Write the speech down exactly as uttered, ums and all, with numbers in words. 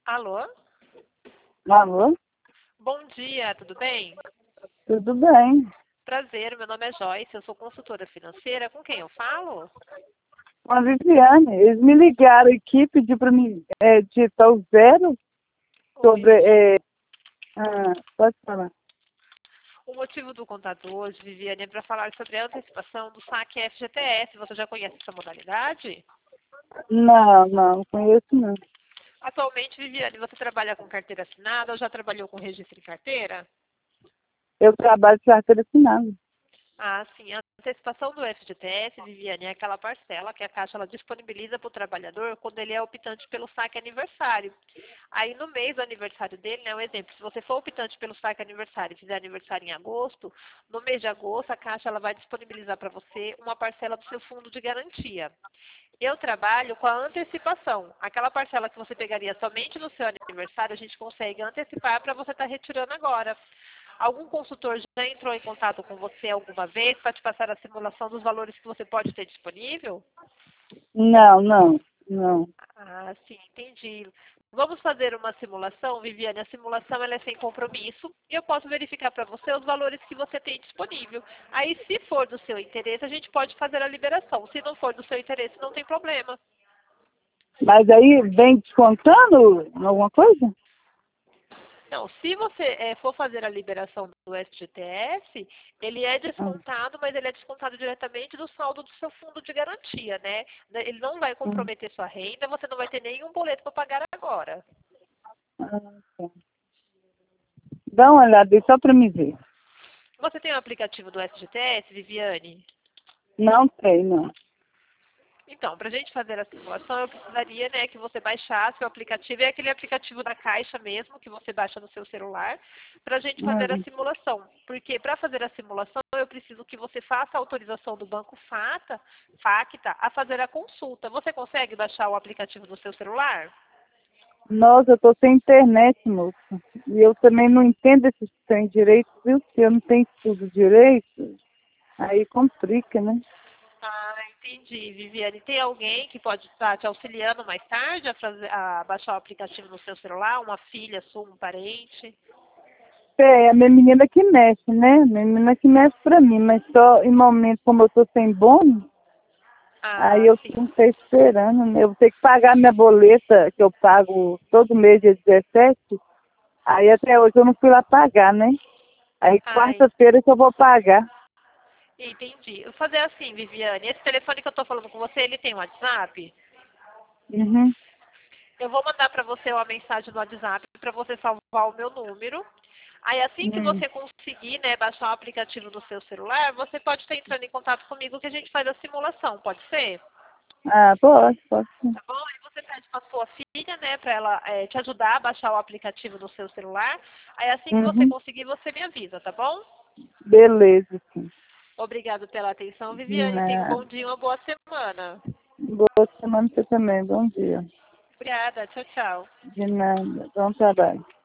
Alô? Alô? Bom dia, tudo bem? Tudo bem? Prazer, meu nome é Joyce, eu sou consultora financeira. Com quem eu falo? Com a Viviane. Eles me ligaram aqui, pediu para mim é, digitar o zero Oi, sobre... Vivi. É, ah, pode falar. O motivo do contato hoje, Viviane, é para falar sobre a antecipação do saque F G T S. Você já conhece essa modalidade? Não, não, conheço não. Atualmente, Viviane, você trabalha com carteira assinada ou já trabalhou com registro em carteira? Eu trabalho de carteira assinada. Ah, sim. A antecipação do F G T S, Viviane, é aquela parcela que a Caixa ela disponibiliza para o trabalhador quando ele é optante pelo saque aniversário. Aí, no mês do aniversário dele, né, um exemplo, se você for optante pelo saque aniversário e fizer aniversário em agosto, no mês de agosto, a Caixa ela vai disponibilizar para você uma parcela do seu fundo de garantia. Eu trabalho com a antecipação. Aquela parcela que você pegaria somente no seu aniversário, a gente consegue antecipar para você estar retirando agora. Algum consultor já entrou em contato com você alguma vez para te passar a simulação dos valores que você pode ter disponível? Não, não, não. Ah, sim, entendi. Vamos fazer uma simulação, Viviane. A simulação ela é sem compromisso e eu posso verificar para você os valores que você tem disponível. Aí, se for do seu interesse, a gente pode fazer a liberação. Se não for do seu interesse, não tem problema. Mas aí vem descontando alguma coisa? Não, se você eh, for fazer a liberação do F G T S, ele é Ah, descontado, mas ele é descontado diretamente do saldo do seu fundo de garantia, né? Ele não vai ah, comprometer sua renda, você não vai ter nenhum boleto para pagar agora. ah, tá. Dá uma olhada aí só para me ver. Você tem o aplicativo do F G T S, Viviane? Não tem, não. Então, para a gente fazer a simulação, eu precisaria, né, que você baixasse o aplicativo, é aquele aplicativo da Caixa mesmo, que você baixa no seu celular, para a gente fazer a Ah, simulação. Porque para fazer a simulação, eu preciso que você faça a autorização do Banco Fata, Facta a fazer a consulta. Você consegue baixar o aplicativo no seu celular? nossa, eu tô sem internet, moça. E eu também não entendo esse trem direito, viu? Se eu não tenho estudo direito, aí complica, né? Ah, entendi, Viviane. Tem alguém que pode estar te auxiliando mais tarde a, fazer, a baixar o aplicativo no seu celular? Uma filha sua, um parente? É, a minha menina que mexe, né? Minha menina que mexe pra mim, mas só em momento como eu tô sem bônus, aí Ah, eu sim. não sei esperando, né? Eu vou ter que pagar minha boleta, que eu pago todo mês dia dezessete, aí até hoje eu não fui lá pagar, né? Aí Ai, quarta-feira que eu vou pagar. entendi. Eu vou fazer assim, Viviane. Esse telefone que eu estou falando com você, ele tem um WhatsApp? Uhum, Eu vou mandar para você uma mensagem no WhatsApp para você salvar o meu número. Aí assim que uhum. você conseguir, né, baixar o aplicativo no seu celular, você pode estar entrando em contato comigo que a gente faz a simulação, pode ser? Ah, pode, pode sim. Tá bom? Aí você pede para sua filha, né, para ela eh, te ajudar a baixar o aplicativo no seu celular. Aí assim que você Uhum. conseguir, você me avisa, tá bom? Beleza, sim. Obrigado pela atenção, De Viviane. Tenha um nada. bom dia e uma boa semana. Boa semana pra você também. Bom dia. Obrigada. Tchau, tchau. De nada. Bom trabalho.